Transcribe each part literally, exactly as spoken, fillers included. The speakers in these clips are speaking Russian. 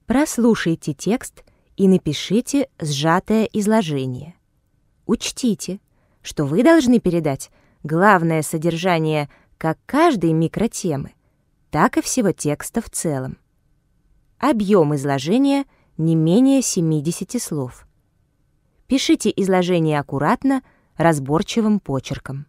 Прослушайте текст и напишите сжатое изложение. Учтите, что вы должны передать главное содержание как каждой микротемы, так и всего текста в целом. Объем изложения не менее семидесяти слов. Пишите изложение аккуратно, разборчивым почерком.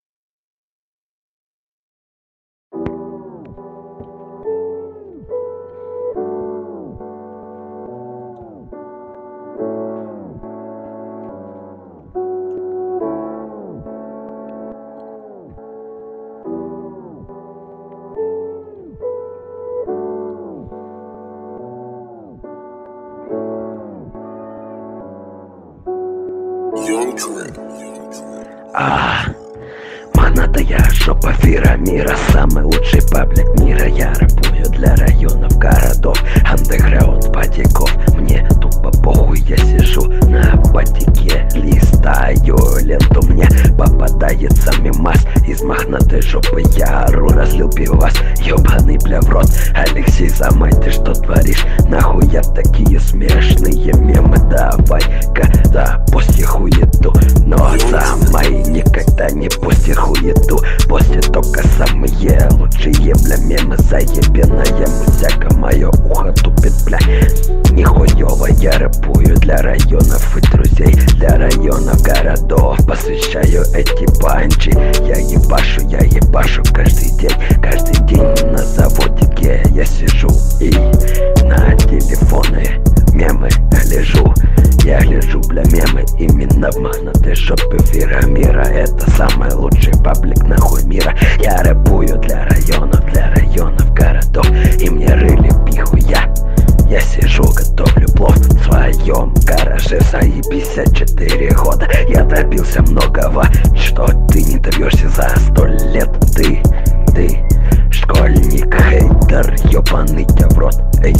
А, манатая жопа Фира мира, самый лучший паблик мира. Я рэпую для районов, городов, андеграунд, патиков. Мне тупо похуй, я сижу на патике, листаю ленту. Мне попадается мимас из мохнатой жопы. Я ору, разлил пивас, ёбаный бля в рот. Алексей, замай, ты что творишь? Нахуя такие смешные мемы? Давай-ка, да, пости хуету. Но замай, никогда не пости хуету. Пости только самые лучшие, бля, мемы. Заебенная музяка, мое ухо тупит, бля. Нихуёво, я рэпую для районов и друзей, для районов, городов. Посвящаю эти панчи. Я ебашу, я ебашу каждый день. Каждый день на заводике я сижу и на телефоны мемы гляжу. Я гляжу, бля, мемы именно в мохнатой жопе Фира мира. Это самый лучший паблик нахуй мира. Я рэпую для районов, для районов, городов. И мне рыли пиху я. Я сижу, готовлю плов в своем гараже. Свои пятьдесят четыре года я добился многого, что ты не добьешься за сто лет. Ты, ты, школьник, хейтер, ёбаный тебя в рот, эй.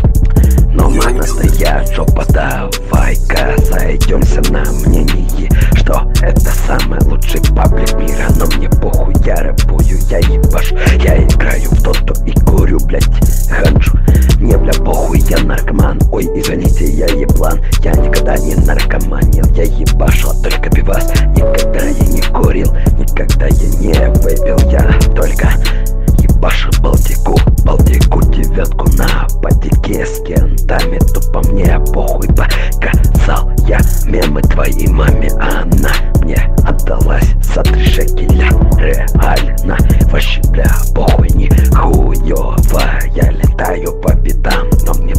Но манатая жопа, давай-ка сойдемся на мнении, что это самый лучший паблик мира. Но мне похуй, я рэпую, я ебашу. Я играю в доту и курю, блять, ханжу. Мне, бля, похуй, я наркоман. Ой, извините, я еблан. Я никогда не наркоманил, я ебашу только пивас. Никогда я не курил, никогда я не выпил. Я только ебашу Балтику, Балтику девятку на патике с кентами. Тупо мне похуй, показал я мемы твоей маме. Она мне отдалась за три шекеля. Реально, вообще, бля, похуй, не хуёво. Я летаю по бедам, но мне